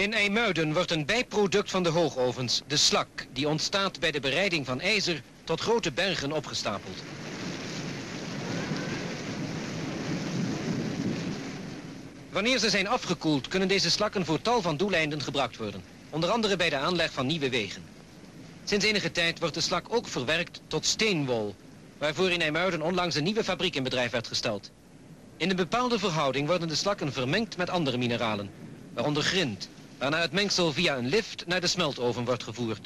In IJmuiden wordt een bijproduct van de hoogovens, de slak, die ontstaat bij de bereiding van ijzer, tot grote bergen opgestapeld. Wanneer ze zijn afgekoeld, kunnen deze slakken voor tal van doeleinden gebruikt worden. Onder andere bij de aanleg van nieuwe wegen. Sinds enige tijd wordt de slak ook verwerkt tot steenwol, waarvoor in IJmuiden onlangs een nieuwe fabriek in bedrijf werd gesteld. In een bepaalde verhouding worden de slakken vermengd met andere mineralen, waaronder grind, waarna het mengsel via een lift naar de smeltoven wordt gevoerd.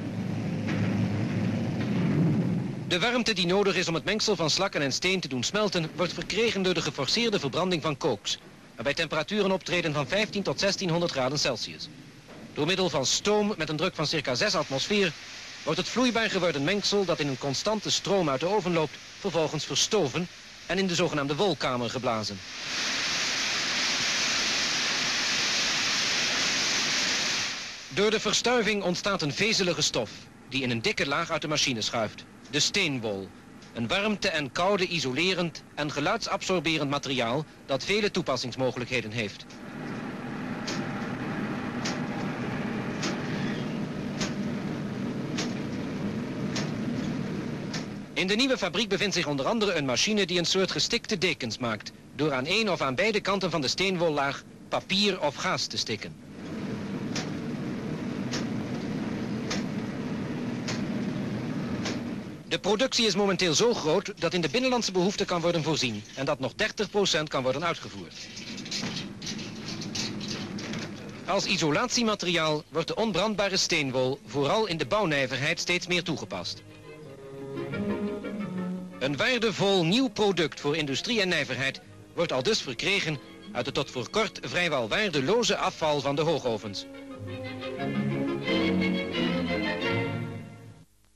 De warmte die nodig is om het mengsel van slakken en steen te doen smelten, wordt verkregen door de geforceerde verbranding van kooks, waarbij temperaturen optreden van 15 tot 1600 graden Celsius. Door middel van stoom met een druk van circa 6 atmosfeer wordt het vloeibaar geworden mengsel dat in een constante stroom uit de oven loopt, vervolgens verstoven en in de zogenaamde wolkamer geblazen. Door de verstuiving ontstaat een vezelige stof die in een dikke laag uit de machine schuift, de steenwol. Een warmte- en koude-isolerend en geluidsabsorberend materiaal dat vele toepassingsmogelijkheden heeft. In de nieuwe fabriek bevindt zich onder andere een machine die een soort gestikte dekens maakt, door aan één of aan beide kanten van de steenwollaag papier of gaas te stikken. De productie is momenteel zo groot dat in de binnenlandse behoefte kan worden voorzien en dat nog 30% kan worden uitgevoerd. Als isolatiemateriaal wordt de onbrandbare steenwol vooral in de bouwnijverheid steeds meer toegepast. Een waardevol nieuw product voor industrie en nijverheid wordt aldus verkregen uit het tot voor kort vrijwel waardeloze afval van de hoogovens.